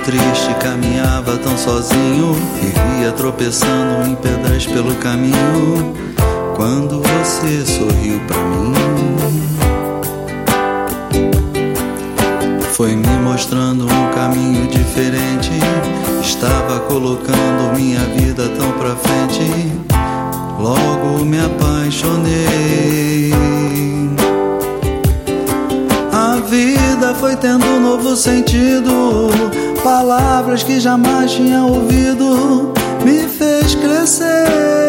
triste, caminhava tão sozinho, vivia tropeçando em pedras pelo caminho, quando você sorriu pra mim. Foi me mostrando um caminho diferente, estava colocando minha vida tão pra frente, logo me apaixonei. A vida foi tendo um novo sentido, palavras que jamais tinha ouvido, me fez crescer.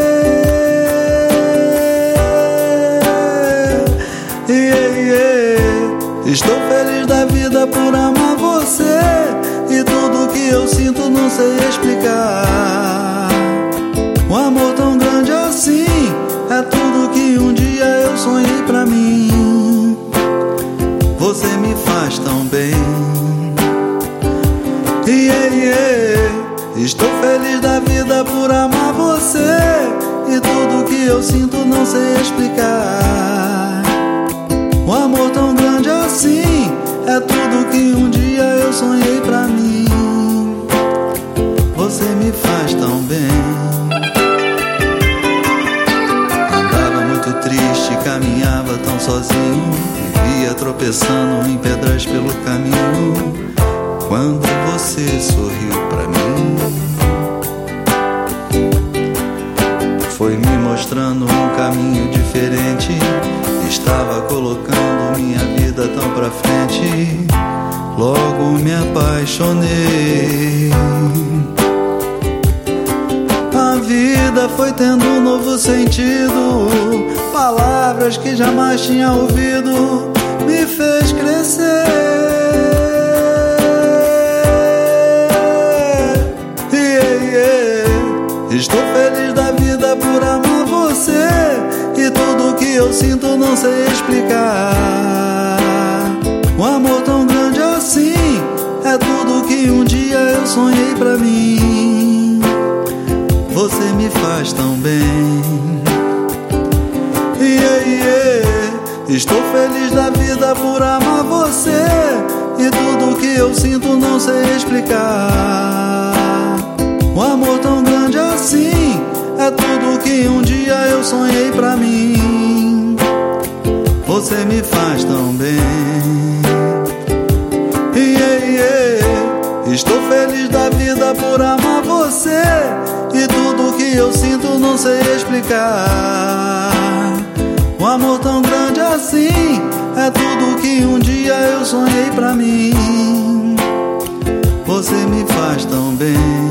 Estou feliz da vida por amar você, e tudo que eu sinto não sei explicar. Um amor tão grande assim é tudo que um dia eu sonhei pra mim. Você me faz tão bem. Estou feliz da vida por amar você, e tudo que eu sinto não sei explicar. Um amor tão grande assim é tudo que um dia eu sonhei pra mim. Você me faz tão bem. Andava muito triste, caminhava tão sozinho, vivia tropeçando em pedras pelo caminho, quando você sorriu pra mim. Foi me mostrando um caminho diferente, estava colocando minha vida tão pra frente, logo me apaixonei. A vida foi tendo um novo sentido, palavras que jamais tinha ouvido, me fez crescer. Estou feliz da vida por amar você, e tudo que eu sinto não sei explicar. Um amor tão grande assim é tudo que um dia eu sonhei pra mim. Você me faz tão bem. Estou feliz da vida por amar você, e tudo que eu sinto não sei explicar. Um amor tão grande assim é tudo que um dia eu sonhei pra mim. Você me faz tão bem. Estou feliz da vida por amar você, e tudo que eu sinto não sei explicar. Um amor tão grande assim é tudo que um dia eu sonhei pra mim. Você me faz tão bem.